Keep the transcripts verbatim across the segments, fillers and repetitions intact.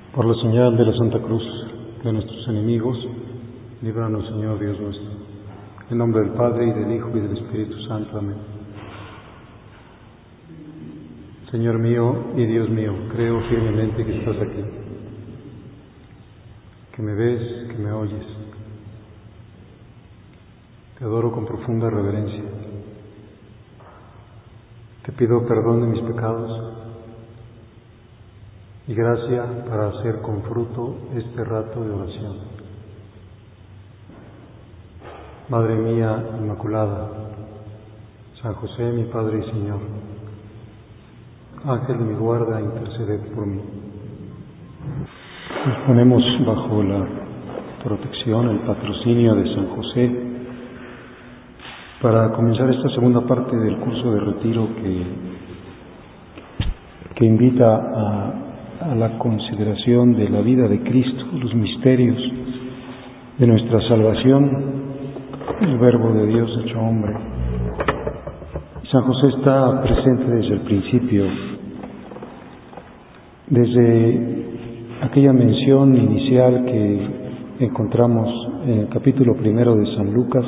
Por la señal de la Santa Cruz de nuestros enemigos, líbranos, Señor Dios nuestro. En nombre del Padre, y del Hijo, y del Espíritu Santo. Amén. Señor mío y Dios mío, creo firmemente que estás aquí, que me ves, que me oyes. Te adoro con profunda reverencia. Te pido perdón de mis pecados y gracia para hacer con fruto este rato de oración. Madre mía Inmaculada, San José, mi Padre y Señor, Ángel de mi guarda, interceded por mí. Nos ponemos bajo la protección, el patrocinio de San José para comenzar esta segunda parte del curso de retiro que, que invita a, a la consideración de la vida de Cristo, los misterios de nuestra salvación, el Verbo de Dios hecho hombre. San José está presente desde el principio, desde aquella mención inicial que encontramos en el capítulo primero de San Lucas,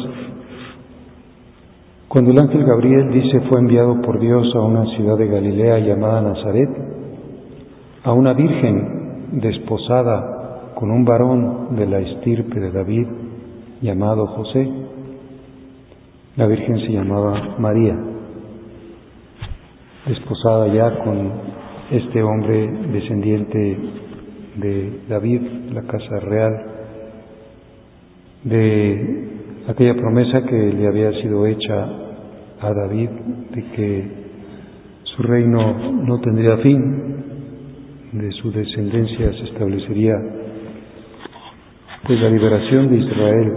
cuando el ángel Gabriel dice fue enviado por Dios a una ciudad de Galilea llamada Nazaret, a una virgen desposada con un varón de la estirpe de David llamado José. La virgen se llamaba María, desposada ya con este hombre descendiente de David, la casa real, de aquella promesa que le había sido hecha a David de que su reino no tendría fin, de su descendencia se establecería pues la liberación de Israel.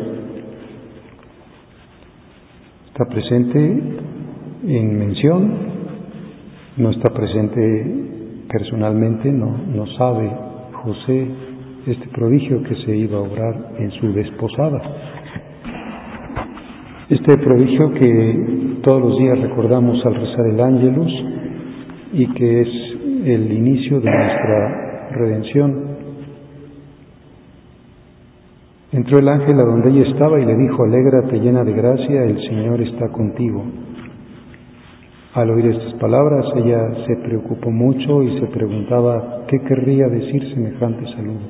Está presente en mención, no está presente personalmente, no, no sabe José este prodigio que se iba a obrar en su desposada. Este prodigio que todos los días recordamos al rezar el Ángelus y que es el inicio de nuestra redención. Entró el ángel a donde ella estaba y le dijo: alégrate, llena de gracia, el Señor está contigo. Al oír estas palabras, ella se preocupó mucho y se preguntaba qué querría decir semejante saludo.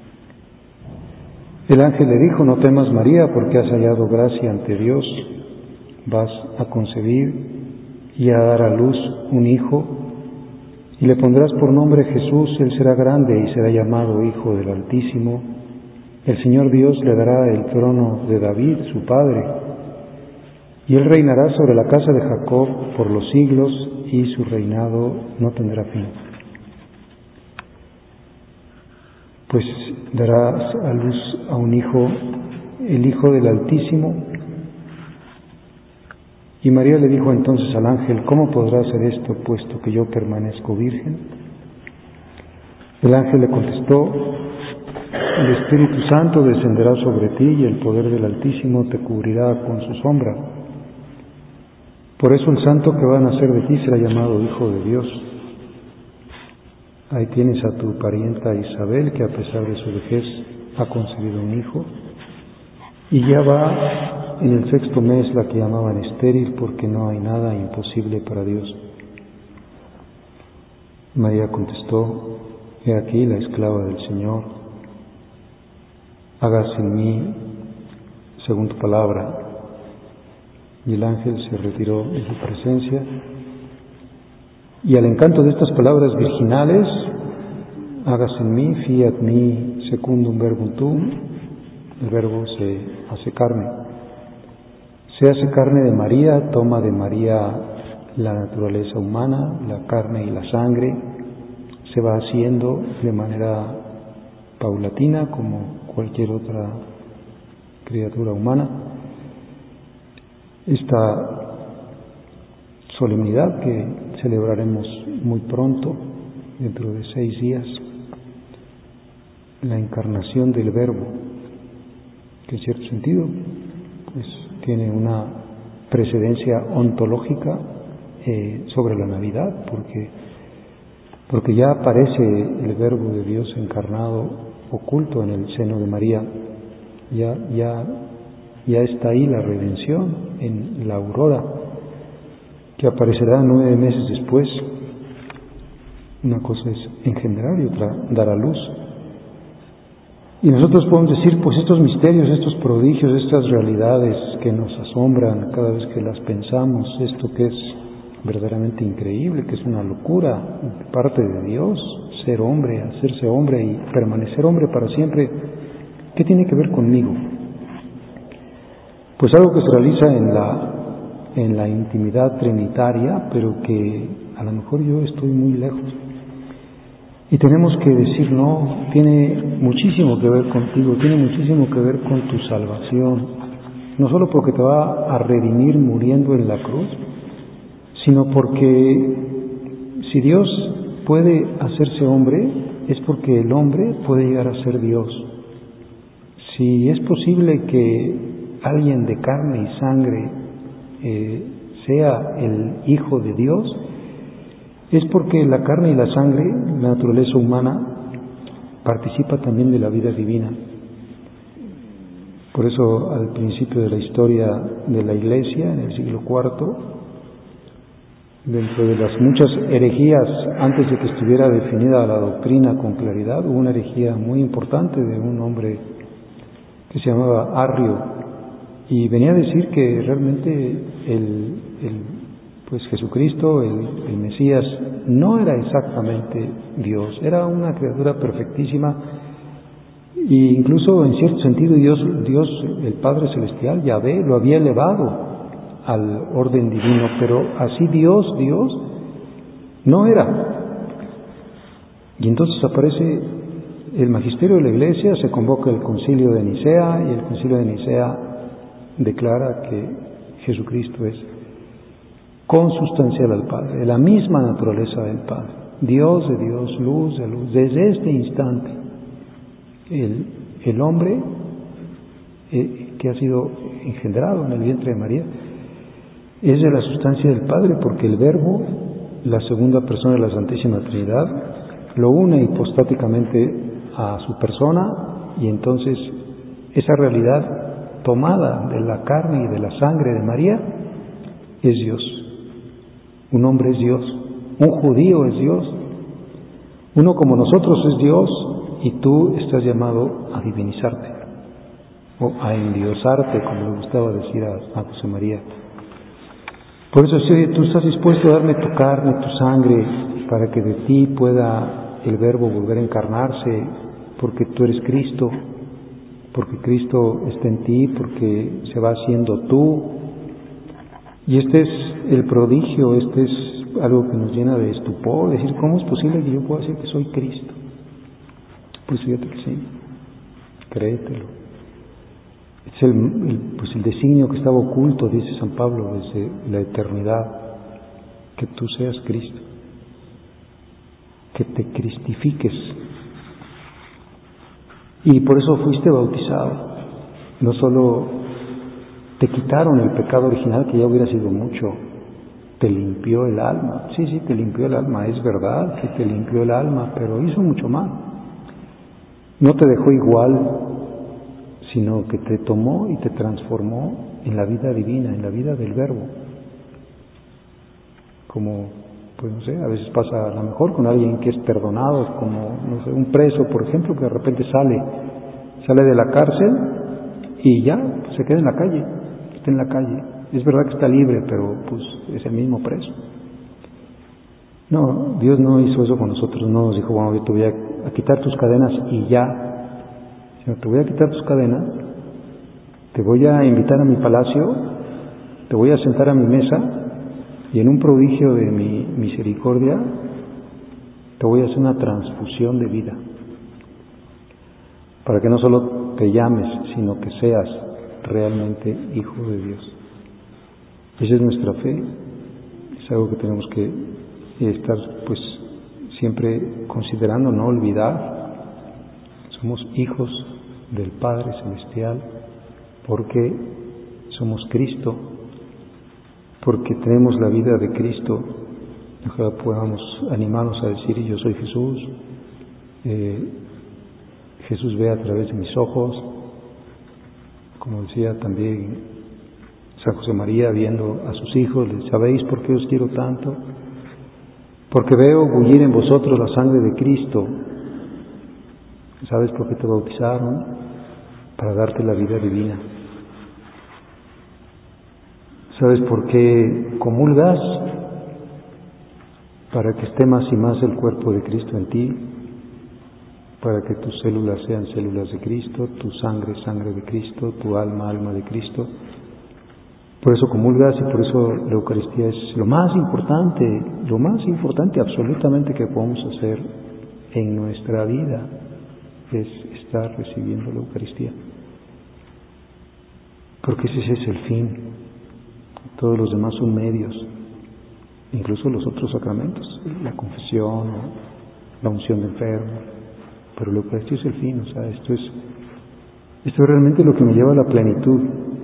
El ángel le dijo: no temas, María, porque has hallado gracia ante Dios. Vas a concebir y a dar a luz un hijo, y le pondrás por nombre Jesús. Él será grande y será llamado Hijo del Altísimo. El Señor Dios le dará el trono de David, su padre, y él reinará sobre la casa de Jacob por los siglos, y su reinado no tendrá fin. Pues darás a luz a un hijo, el Hijo del Altísimo. Y María le dijo entonces al ángel: ¿cómo podrá ser esto, puesto que yo permanezco virgen? El ángel le contestó: el Espíritu Santo descenderá sobre ti y el poder del Altísimo te cubrirá con su sombra. Por eso el santo que va a nacer de ti será llamado Hijo de Dios. Ahí tienes a tu parienta Isabel, que a pesar de su vejez ha concebido un hijo, y ya va en el sexto mes la que llamaban estéril, porque no hay nada imposible para Dios. María contestó: he aquí la esclava del Señor, hágase en mí según tu palabra. Y el ángel se retiró de su presencia. Y al encanto de estas palabras virginales, hágase en mí, fiat mi secundum verbum tuum, el verbo se hace carne. Se hace carne de María, toma de María la naturaleza humana, la carne y la sangre, se va haciendo de manera paulatina como cualquier otra criatura humana. Esta solemnidad que celebraremos muy pronto, dentro de seis días, la encarnación del Verbo, que en cierto sentido pues, tiene una precedencia ontológica eh, sobre la Navidad, porque porque ya aparece el Verbo de Dios encarnado, oculto en el seno de María. Ya, ya, ya está ahí la redención en la aurora, que aparecerá nueve meses después. Una cosa es engendrar y otra dar a luz. Y nosotros podemos decir, pues estos misterios, estos prodigios, estas realidades que nos asombran cada vez que las pensamos, esto que es verdaderamente increíble, que es una locura de parte de Dios, ser hombre, hacerse hombre y permanecer hombre para siempre, ¿qué tiene que ver conmigo? Pues algo que se realiza en la, en la intimidad trinitaria, pero que a lo mejor yo estoy muy lejos. Y tenemos que decir, no, tiene muchísimo que ver contigo, tiene muchísimo que ver con tu salvación, no solo porque te va a redimir muriendo en la cruz, sino porque si Dios puede hacerse hombre, es porque el hombre puede llegar a ser Dios. Si es posible que alguien de carne y sangre eh, sea el Hijo de Dios, es porque la carne y la sangre, la naturaleza humana, participa también de la vida divina. Por eso, al principio de la historia de la Iglesia, en el siglo cuarto, dentro de las muchas herejías, antes de que estuviera definida la doctrina con claridad, hubo una herejía muy importante de un hombre que se llamaba Arrio, y venía a decir que realmente el, el pues Jesucristo, el, el Mesías, no era exactamente Dios, era una criatura perfectísima, e incluso en cierto sentido Dios, Dios el Padre Celestial, Yahvé, lo había elevado al orden divino, pero así Dios, Dios, no era. Y entonces aparece el magisterio de la Iglesia, se convoca el concilio de Nicea, y el concilio de Nicea declara que Jesucristo es consustancial al Padre, de la misma naturaleza del Padre, Dios de Dios, luz de luz. Desde este instante, el, el hombre eh, que ha sido engendrado en el vientre de María es de la sustancia del Padre, porque el Verbo, la segunda persona de la Santísima Trinidad, lo une hipostáticamente a su persona, y entonces esa realidad tomada de la carne y de la sangre de María es Dios. Un hombre es Dios, un judío es Dios, uno como nosotros es Dios, y tú estás llamado a divinizarte o a endiosarte, como le gustaba decir a, a José María. Por eso, si oye, tú estás dispuesto a darme tu carne, tu sangre, para que de ti pueda el Verbo volver a encarnarse, porque tú eres Cristo, porque Cristo está en ti, porque se va haciendo tú. Y este es el prodigio, este es algo que nos llena de estupor, decir, ¿cómo es posible que yo pueda decir que soy Cristo? Pues fíjate que sí, créetelo. Es el, el, pues el designio que estaba oculto, dice San Pablo, desde la eternidad, que tú seas Cristo, que te cristifiques. Y por eso fuiste bautizado. No solo te quitaron el pecado original, que ya hubiera sido mucho, te limpió el alma. Sí, sí, te limpió el alma, es verdad que te limpió el alma, pero hizo mucho más. No te dejó igual, sino que te tomó y te transformó en la vida divina, en la vida del Verbo. Como, pues no sé, a veces pasa a lo mejor con alguien que es perdonado, como, no sé, un preso, por ejemplo, que de repente sale, sale de la cárcel y ya pues, se queda en la calle, está en la calle. Es verdad que está libre, pero pues es el mismo preso. No, Dios no hizo eso con nosotros, no nos dijo, bueno, yo te voy a, a quitar tus cadenas y ya. Te voy a quitar tus cadenas, te voy a invitar a mi palacio, te voy a sentar a mi mesa, y en un prodigio de mi misericordia te voy a hacer una transfusión de vida, para que no solo te llames, sino que seas realmente hijo de Dios. Esa es nuestra fe, es algo que tenemos que estar pues siempre considerando, no olvidar. Somos hijos del Padre Celestial porque somos Cristo, porque tenemos la vida de Cristo, Ojalá podamos animarnos a decir, yo soy Jesús, eh, Jesús ve a través de mis ojos, como decía también San José María viendo a sus hijos, les ¿sabéis por qué os quiero tanto? Porque veo bullir en vosotros la sangre de Cristo. ¿Sabes por qué te bautizaron? Para darte la vida divina. ¿Sabes por qué comulgas? Para que esté más y más el cuerpo de Cristo en ti, para que tus células sean células de Cristo, tu sangre, sangre de Cristo, tu alma, alma de Cristo. Por eso comulgas y por eso la Eucaristía es lo más importante, lo más importante absolutamente que podemos hacer en nuestra vida, es estar recibiendo la Eucaristía. Porque ese es el fin. Todos los demás son medios, incluso los otros sacramentos, la confesión, la unción de enfermo, pero la Eucaristía es el fin. O sea, esto es, esto es realmente lo que me lleva a la plenitud.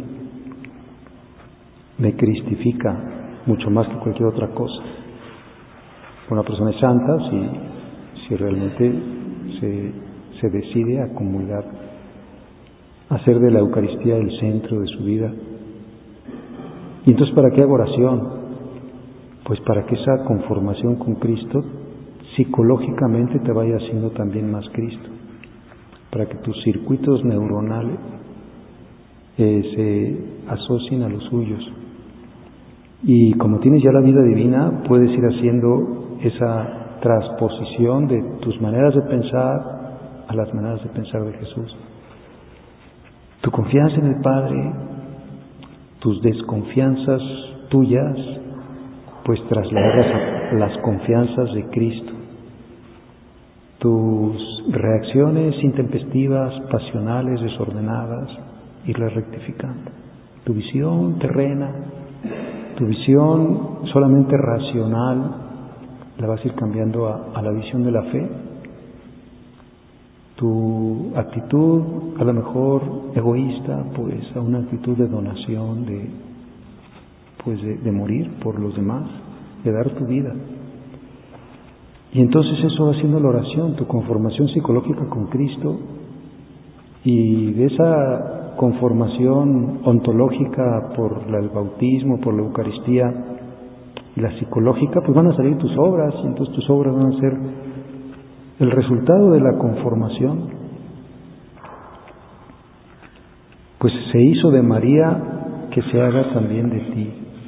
Me cristifica mucho más que cualquier otra cosa. Una persona es santa si, si realmente se, se decide a comulgar, a hacer de la Eucaristía el centro de su vida. ¿Y entonces para qué hago oración? Pues para que esa conformación con Cristo psicológicamente te vaya haciendo también más Cristo, para que tus circuitos neuronales eh, se asocien a los suyos. Y como tienes ya la vida divina, puedes ir haciendo esa transposición de tus maneras de pensar a las maneras de pensar de Jesús. Tu confianza en el Padre, tus desconfianzas tuyas, pues trasladarlas a las confianzas de Cristo. Tus reacciones intempestivas, pasionales, desordenadas, irlas rectificando. Tu visión terrena, tu visión solamente racional, la vas a ir cambiando a, a la visión de la fe. Tu actitud, a lo mejor egoísta, pues a una actitud de donación, de, pues de, de morir por los demás, de dar tu vida. Y entonces eso va siendo la oración, tu conformación psicológica con Cristo, y de esa conformación ontológica por el bautismo, por la Eucaristía, y la psicológica, pues van a salir tus obras, y entonces tus obras van a ser el resultado de la conformación. Pues se hizo de María, que se haga también de ti.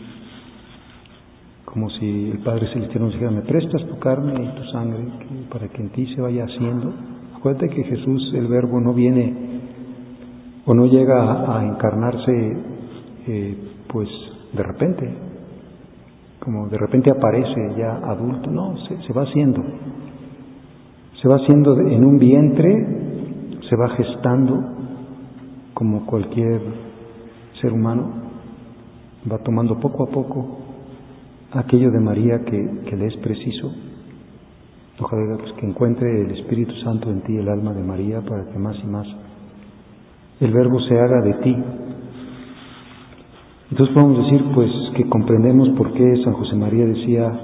Como si el Padre Celestial nos dijera, me prestas tu carne y tu sangre que, para que en ti se vaya haciendo. Acuérdate que Jesús, el Verbo, no viene o no llega a, a encarnarse eh, pues de repente, como de repente aparece ya adulto. No, se, se va haciendo. Se va haciendo en un vientre, se va gestando como cualquier ser humano, va tomando poco a poco aquello de María que, que le es preciso. Ojalá pues, que encuentre el Espíritu Santo en ti, el alma de María, para que más y más el Verbo se haga de ti. Entonces podemos decir pues que comprendemos por qué San José María decía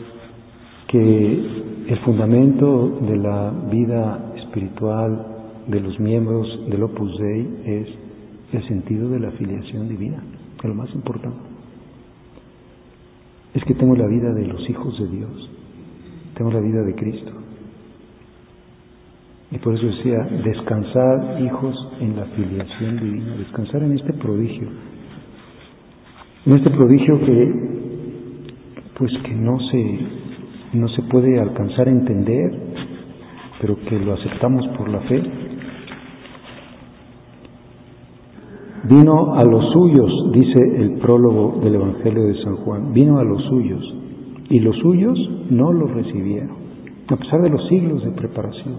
que el fundamento de la vida espiritual de los miembros del Opus Dei es el sentido de la filiación divina, que es lo más importante. Es que tengo la vida de los hijos de Dios, tengo la vida de Cristo. Y por eso decía, descansar, hijos, en la filiación divina, descansar en este prodigio, en este prodigio que, pues que no se, no se puede alcanzar a entender, pero que lo aceptamos por la fe. Vino a los suyos, dice el prólogo del Evangelio de San Juan, vino a los suyos, y los suyos no lo recibieron, a pesar de los siglos de preparación.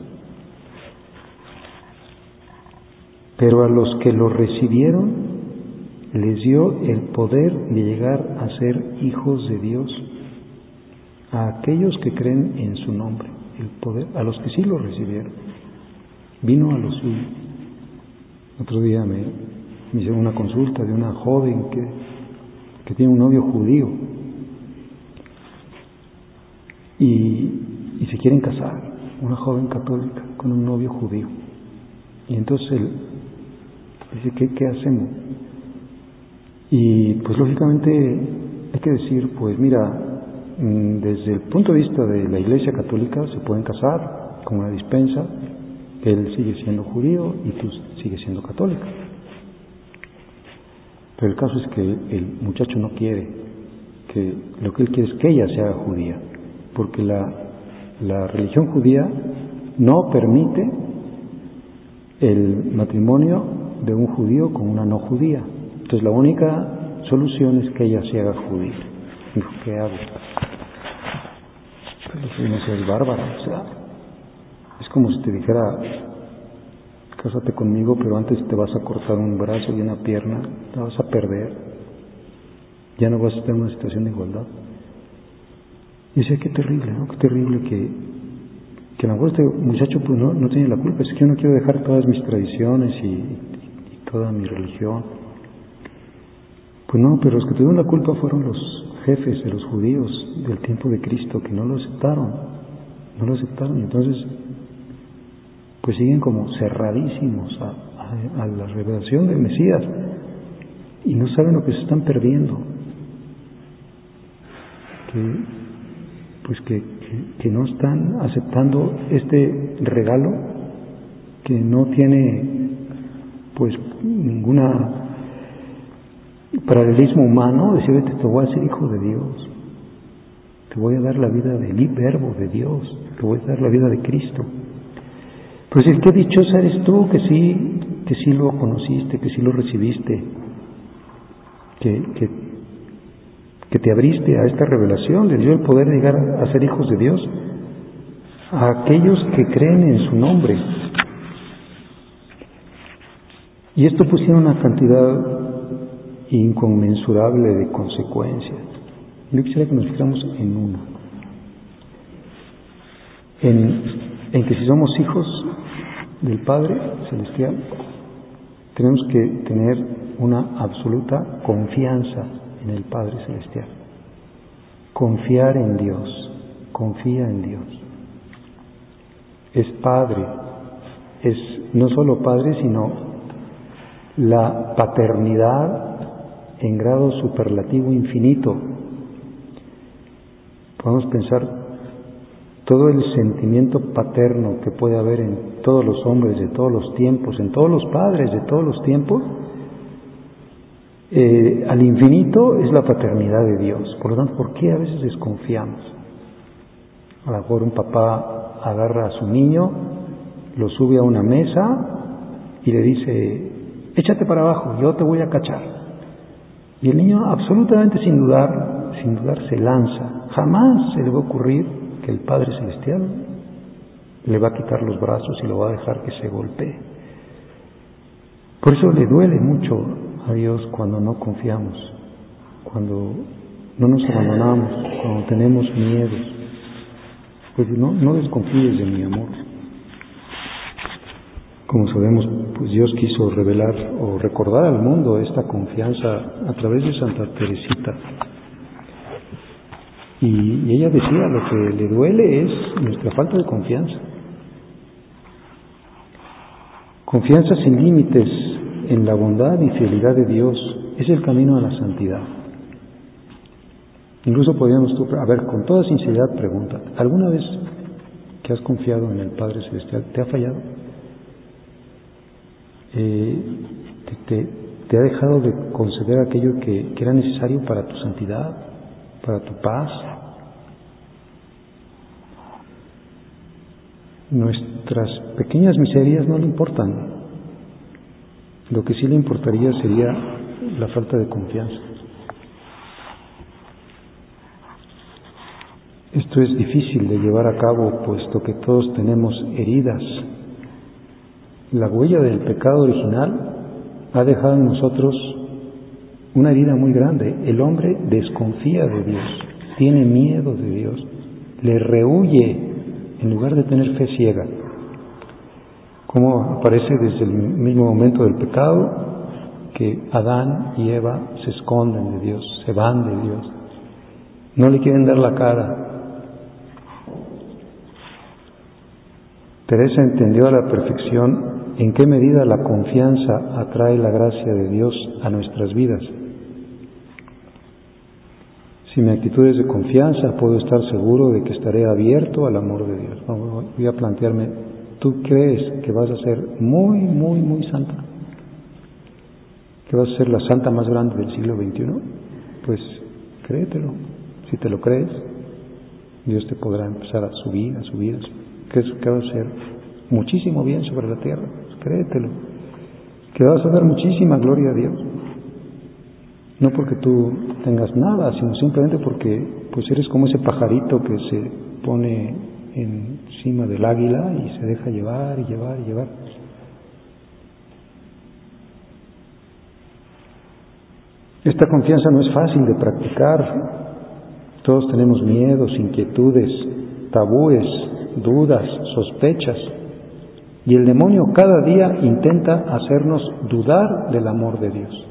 Pero a los que lo recibieron, les dio el poder de llegar a ser hijos de Dios, a aquellos que creen en su nombre, el poder, a los que sí lo recibieron. Vino a los suyos. Otro día me Me hicieron una consulta de una joven que, que tiene un novio judío. y, y se quieren casar, una joven católica con un novio judío. Y entonces él dice, ¿qué, qué hacemos? Y pues lógicamente hay que decir, pues mira, desde el punto de vista de la Iglesia Católica se pueden casar con una dispensa, él sigue siendo judío y tú sigues siendo católica. Pero el caso es que el muchacho no quiere, que lo que él quiere es que ella se haga judía, porque la, la religión judía no permite el matrimonio de un judío con una no judía. Entonces la única solución es que ella se haga judía. Dijo, ¿qué hago? Pero no seas bárbara, o sea, es como si te dijera, cásate conmigo, pero antes te vas a cortar un brazo y una pierna, te vas a perder, ya no vas a estar en una situación de igualdad. Y decía, qué terrible, ¿no? Qué terrible que, que a lo mejor este muchacho pues no, no tiene la culpa, es que yo no quiero dejar todas mis tradiciones y, y, y toda mi religión. Pues no, pero los que tuvieron la culpa fueron los jefes de los judíos del tiempo de Cristo, que no lo aceptaron, no lo aceptaron, y entonces pues siguen como cerradísimos a, a, a la revelación del Mesías y no saben lo que se están perdiendo, que pues que, que, que no están aceptando este regalo que no tiene pues ninguna paralelismo humano, decir, te voy a hacer hijo de Dios, te voy a dar la vida del verbo de Dios, te voy a dar la vida de Cristo. Pues el que dichosa eres tú, que sí, que sí lo conociste, que sí lo recibiste, que, que, que te abriste a esta revelación, le dio el poder de llegar a ser hijos de Dios a aquellos que creen en su nombre. Y esto pusiera una cantidad inconmensurable de consecuencias. Yo quisiera que nos fijáramos en una, en, en que si somos hijos del Padre Celestial, tenemos que tener una absoluta confianza en el Padre Celestial. Confiar en Dios, confía en Dios. Es Padre, es no solo Padre, sino la paternidad en grado superlativo infinito. Podemos pensar todo el sentimiento paterno que puede haber en todos los hombres de todos los tiempos, en todos los padres de todos los tiempos, eh, al infinito es la paternidad de Dios. Por lo tanto, ¿por qué a veces desconfiamos? A lo mejor un papá agarra a su niño, lo sube a una mesa y le dice, échate para abajo, yo te voy a cachar. Y el niño absolutamente sin dudar, sin dudar se lanza. Jamás se le va a ocurrir que el Padre Celestial le va a quitar los brazos y lo va a dejar que se golpee. Por eso le duele mucho a Dios cuando no confiamos, cuando no nos abandonamos, cuando tenemos miedos. Pues no, no desconfíes de mi amor. Como sabemos, pues Dios quiso revelar o recordar al mundo esta confianza a través de Santa Teresita. Y, y ella decía, lo que le duele es nuestra falta de confianza. Confianza sin límites en la bondad y fidelidad de Dios es el camino a la santidad. Incluso podríamos, a ver, con toda sinceridad pregunta, ¿alguna vez que has confiado en el Padre Celestial te ha fallado? Eh, te, te, te ha dejado de conceder aquello que, que era necesario para tu santidad, para tu paz. Nuestras pequeñas miserias no le importan. Lo que sí le importaría sería la falta de confianza. Esto es difícil de llevar a cabo, puesto que todos tenemos heridas. La huella del pecado original ha dejado en nosotros una herida muy grande. El hombre desconfía de Dios, tiene miedo de Dios, le rehúye en lugar de tener fe ciega. Como aparece desde el mismo momento del pecado, que Adán y Eva se esconden de Dios, se van de Dios, no le quieren dar la cara. Teresa entendió a la perfección en qué medida la confianza atrae la gracia de Dios a nuestras vidas. Si mi actitud es de confianza, puedo estar seguro de que estaré abierto al amor de Dios. Voy a plantearme, ¿tú crees que vas a ser muy, muy, muy santa? ¿Que vas a ser la santa más grande del siglo veintiuno? Pues créetelo. Si te lo crees, Dios te podrá empezar a subir, a subir, a subir. ¿Crees que vas a hacer muchísimo bien sobre la tierra? Pues créetelo. Que vas a dar muchísima gloria a Dios. No porque tú tengas nada, sino simplemente porque pues eres como ese pajarito que se pone encima del águila y se deja llevar y llevar y llevar. Esta confianza no es fácil de practicar. Todos tenemos miedos, inquietudes, tabúes, dudas, sospechas. Y el demonio cada día intenta hacernos dudar del amor de Dios.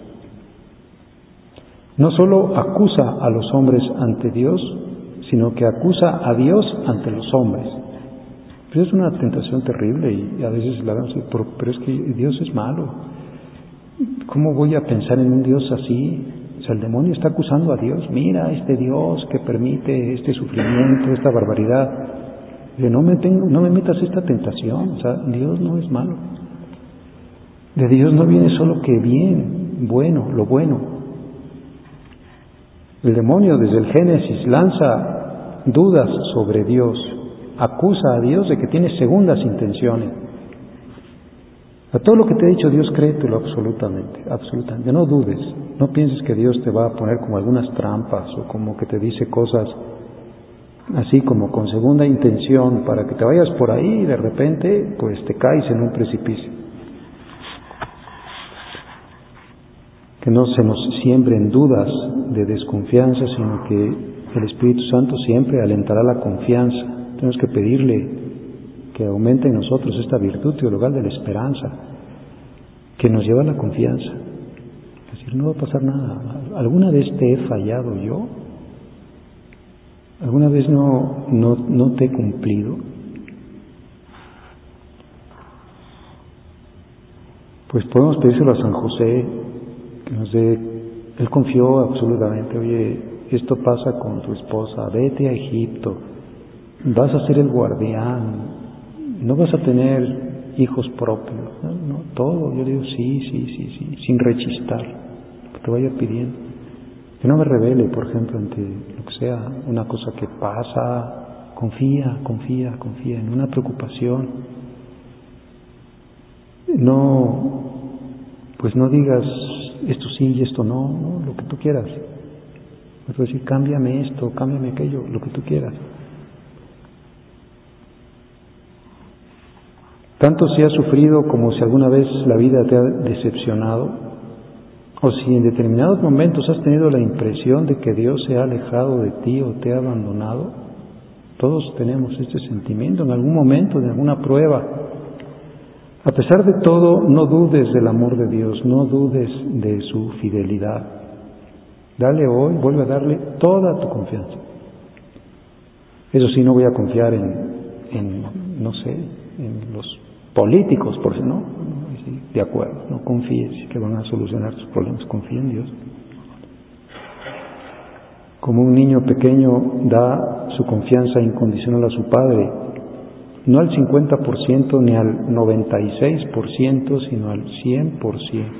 No solo acusa a los hombres ante Dios, sino que acusa a Dios ante los hombres. Pero es una tentación terrible y a veces la vemos, pero, pero es que Dios es malo. ¿Cómo voy a pensar en un Dios así? O sea, el demonio está acusando a Dios. Mira, este Dios que permite este sufrimiento, esta barbaridad. Yo, no me tengo, no me metas esta tentación. O sea, Dios no es malo. De Dios no viene solo que bien, bueno, lo bueno. El demonio desde el Génesis lanza dudas sobre Dios, acusa a Dios de que tiene segundas intenciones. A todo lo que te ha dicho Dios, créetelo absolutamente, absolutamente. No dudes, no pienses que Dios te va a poner como algunas trampas o como que te dice cosas así como con segunda intención para que te vayas por ahí y de repente pues te caes en un precipicio. Que no se nos siembren dudas de desconfianza, sino que el Espíritu Santo siempre alentará la confianza. Tenemos que pedirle que aumente en nosotros esta virtud teologal de la esperanza, que nos lleva a la confianza. Es decir, no va a pasar nada. ¿Alguna vez te he fallado yo? ¿Alguna vez no, no, no te he cumplido? Pues podemos pedírselo a San José, que nos dé, él confió absolutamente, oye, esto pasa con tu esposa, vete a Egipto, vas a ser el guardián, no vas a tener hijos propios, no, no todo, yo digo sí, sí, sí, sí, sin rechistar, que te vaya pidiendo, que no me revele, por ejemplo, ante lo que sea, una cosa que pasa, confía, confía, confía, en una preocupación, no, pues no digas esto sí y esto no, no, lo que tú quieras. Puedes decir, cámbiame esto, cámbiame aquello, lo que tú quieras. Tanto si has sufrido como si alguna vez la vida te ha decepcionado, o si en determinados momentos has tenido la impresión de que Dios se ha alejado de ti o te ha abandonado, todos tenemos este sentimiento en algún momento, en alguna prueba. A pesar de todo, no dudes del amor de Dios, no dudes de su fidelidad. Dale hoy, vuelve a darle toda tu confianza. Eso sí, no voy a confiar en, en no sé, en los políticos, por si no, sí, de acuerdo, no confíes que van a solucionar tus problemas, confía en Dios. Como un niño pequeño da su confianza incondicional a su padre, no al cincuenta por ciento ni al noventa y seis por ciento, sino al cien por ciento.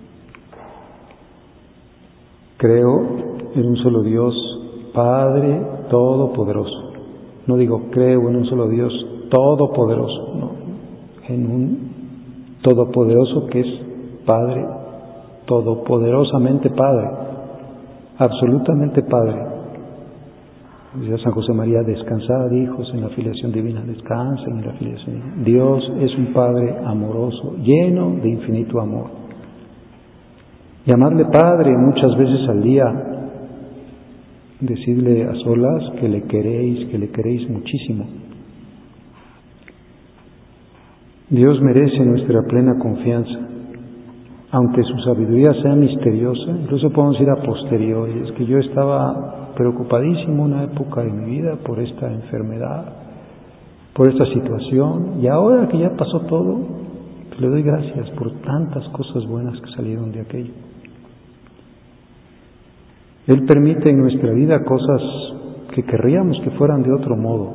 Creo en un solo Dios, Padre Todopoderoso. No digo creo en un solo Dios Todopoderoso, no, en un Todopoderoso que es Padre, todopoderosamente Padre, absolutamente Padre. Decía San José María, descansad, hijos, en la filiación divina, descansen en la filiación divina. Dios es un Padre amoroso, lleno de infinito amor. Llamarle Padre muchas veces al día, decirle a solas que le queréis, que le queréis muchísimo. Dios merece nuestra plena confianza, aunque su sabiduría sea misteriosa. Incluso podemos ir a posteriori. Es que yo estaba preocupadísimo una época de mi vida por esta enfermedad, por esta situación, y ahora que ya pasó todo, pues le doy gracias por tantas cosas buenas que salieron de aquello. Él permite en nuestra vida cosas que querríamos que fueran de otro modo.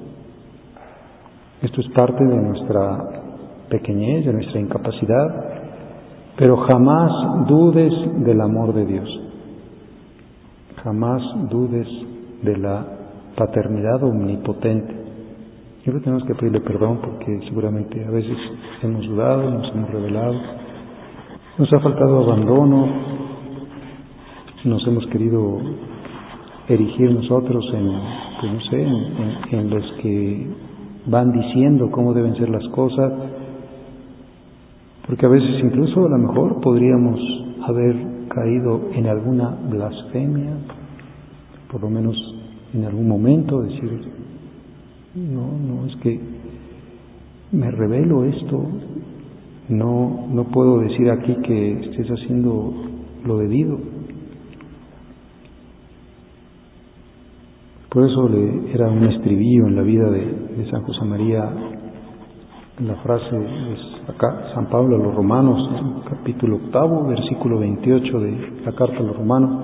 Esto es parte de nuestra pequeñez, de nuestra incapacidad, pero jamás dudes del amor de Dios. Jamás dudes de la paternidad omnipotente. Yo creo que tenemos que pedirle perdón porque seguramente a veces hemos dudado, nos hemos rebelado, nos ha faltado abandono, nos hemos querido erigir nosotros en, pues no sé, en, en, en los que van diciendo cómo deben ser las cosas, porque a veces incluso a lo mejor podríamos haber caído en alguna blasfemia, por lo menos en algún momento, decir, no, no, es que me revelo esto, no, no puedo decir aquí que estés haciendo lo debido. Por eso le, era un estribillo en la vida de, de San José María. La frase es acá, San Pablo a los Romanos, capítulo octavo, versículo veintiocho de la carta a los Romanos: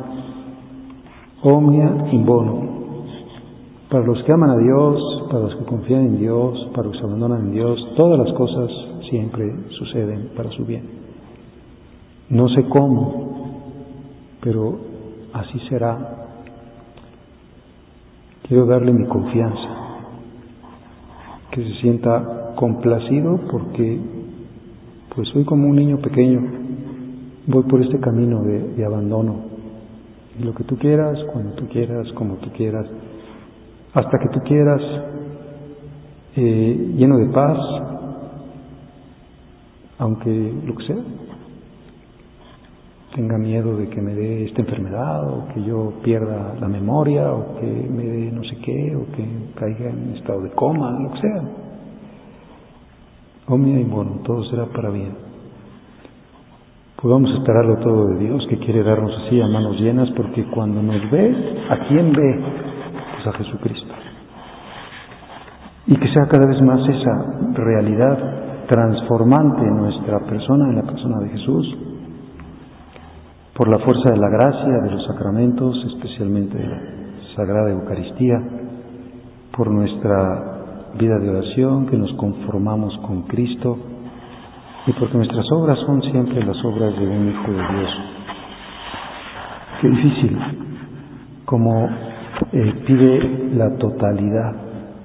Omnia in bono. Para los que aman a Dios, para los que confían en Dios, para los que abandonan en Dios, todas las cosas siempre suceden para su bien. No sé cómo, pero así será. Quiero darle mi confianza, que se sienta complacido porque pues soy como un niño pequeño, voy por este camino de, de abandono. Y lo que tú quieras, cuando tú quieras, como tú quieras, hasta que tú quieras, eh, lleno de paz, aunque lo que sea, tenga miedo de que me dé esta enfermedad, o que yo pierda la memoria, o que me dé no sé qué, o que caiga en estado de coma, lo que sea. Omnia y bueno, todo será para bien. Podamos esperarlo todo de Dios, que quiere darnos así a manos llenas, porque cuando nos ve, ¿a quién ve? Pues a Jesucristo. Y que sea cada vez más esa realidad transformante en nuestra persona, en la persona de Jesús, por la fuerza de la gracia, de los sacramentos, especialmente de la Sagrada Eucaristía, por nuestra vida de oración, que nos conformamos con Cristo, y porque nuestras obras son siempre las obras de un Hijo de Dios. Qué difícil, como eh, pide la totalidad,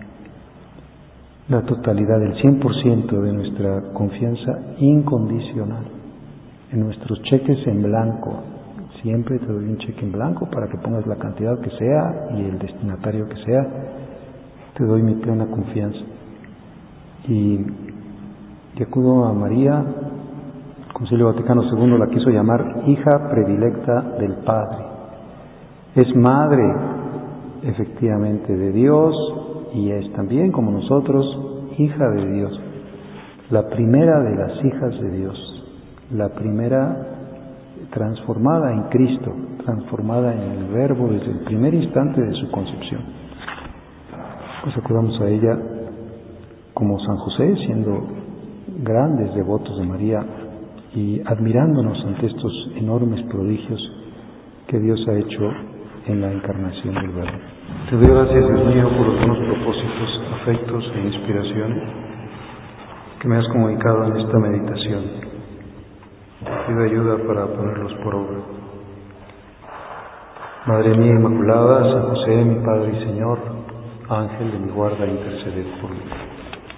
la totalidad del cien por ciento de nuestra confianza incondicional. En nuestros cheques en blanco, siempre te doy un cheque en blanco para que pongas la cantidad que sea y el destinatario que sea, te doy mi plena confianza. Y, y acudo a María. El Concilio Vaticano segundo la quiso llamar hija predilecta del Padre. Es madre, efectivamente, de Dios, y es también, como nosotros, hija de Dios. La primera de las hijas de Dios. La primera transformada en Cristo, transformada en el Verbo desde el primer instante de su concepción. Pues acudamos a ella como San José, siendo grandes devotos de María y admirándonos ante estos enormes prodigios que Dios ha hecho en la encarnación del Verbo. Te doy gracias, Dios mío, por los buenos propósitos, afectos e inspiraciones que me has comunicado en esta meditación. Pido ayuda para ponerlos por obra. Madre mía Inmaculada, San José, mi Padre y Señor, Ángel de mi guarda, interceded por mí.